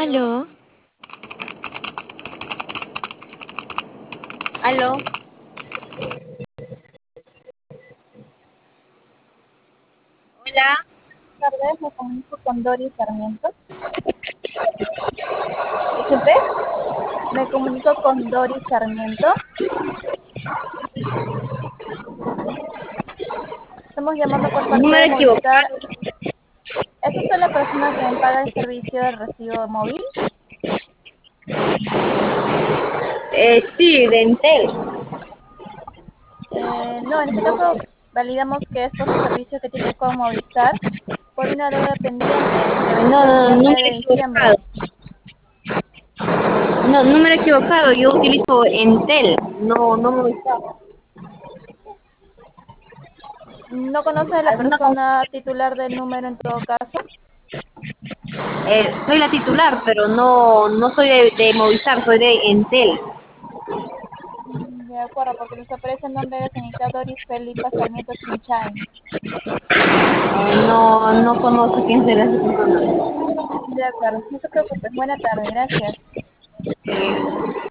Aló, Aló, hola, Tardes, me comunico con Doris Sarmiento. disculpe, Me comunico con Doris Sarmiento. Estamos llamando por parte número de Movistar. equivocado. ¿Es usted la persona que me paga el servicio del recibo móvil? Sí, de Entel. No, en este caso validamos que es por su servicio que tiene con Movistar por una deuda pendiente que No, venció el no, no, 7 número de equivocado. diciembre. No, número equivocado. Yo utilizo Entel, no Movistar. ¿No conoce a la ¿Alguna con- persona titular del número en todo caso? Soy la titular, pero no soy de Movistar, soy de Entel. De acuerdo, porque nos aparece el nombre de la señorita Doris Felipa Sarmiento Chinchain. No conozco quién será esa persona. De acuerdo, no se preocupe. Buena tarde, gracias.